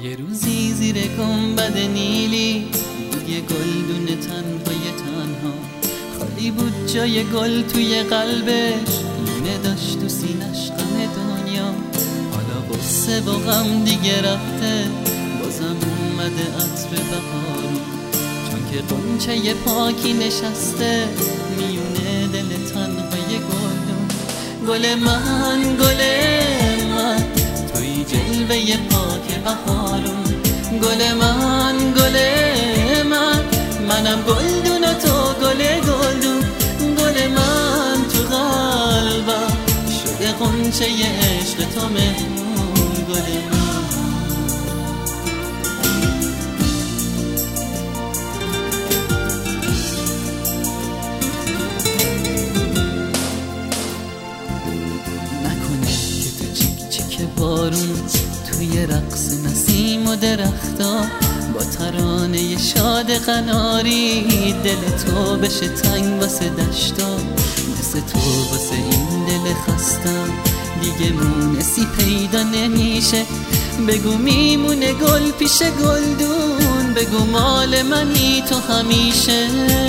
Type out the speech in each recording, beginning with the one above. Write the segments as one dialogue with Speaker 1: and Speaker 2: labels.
Speaker 1: یه روزی زیر گنبد نیلی بود یه گلدون تنهای تنها، خالی بود جای گل توی قلبش، لونه داشت تو سینش غم دنیا. حالا غصه و غم دیگه رفته، بازم اومده عطر بهارون، چون که غنچه پاکی نشسته میونه دل تنهای گلدون. گل من توی جلوه پاک بهارون، گل من منم گلدون و تو گلدون. گل من تو قلبم شده غنچه عشق تو مهمون. گل من نکنه که تو چیک چیک بارون، توی رقص نسیم و درختا، با ترانه شاد قناری دل تو بشه تنگ واسه دشتا. مثل تو واسه این دل خستم دیگه مونسی پیدا نمیشه. بگو میمونه گل پیش گلدون، بگو مال منی تو همیشه.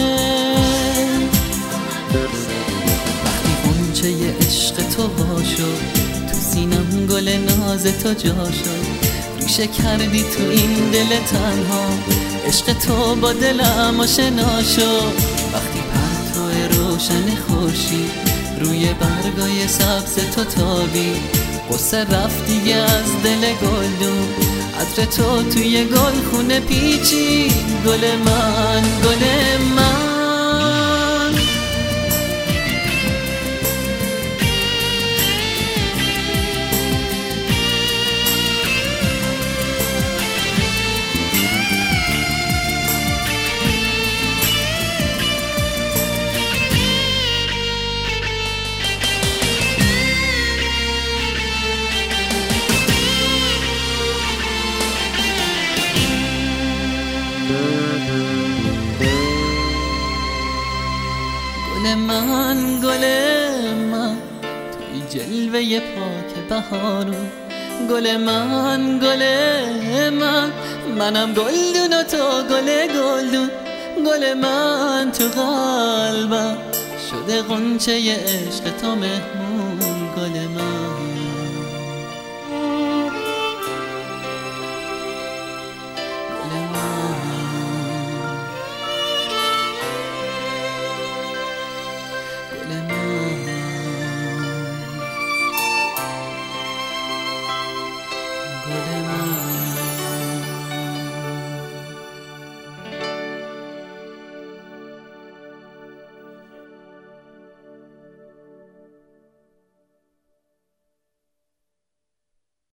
Speaker 1: وقتی غنچه عشق تو باشو، تو سینم گل ناز تو جا شد. ریشه کردی تو این دل تنها، عشق تو با دلم آشنا شد. وقتی پرتو روشن خورشید روی برگای سبز تو تابی، قصه رفت دیگه از دل گلدون. عطر تو توی گل خونه پیچی. گل من گل من توی جلوه پاک بهارون. گل من منم گلدون و تو گلدون. گل من تو قلبم شده غنچه عشق تو مهمون. گل من گل من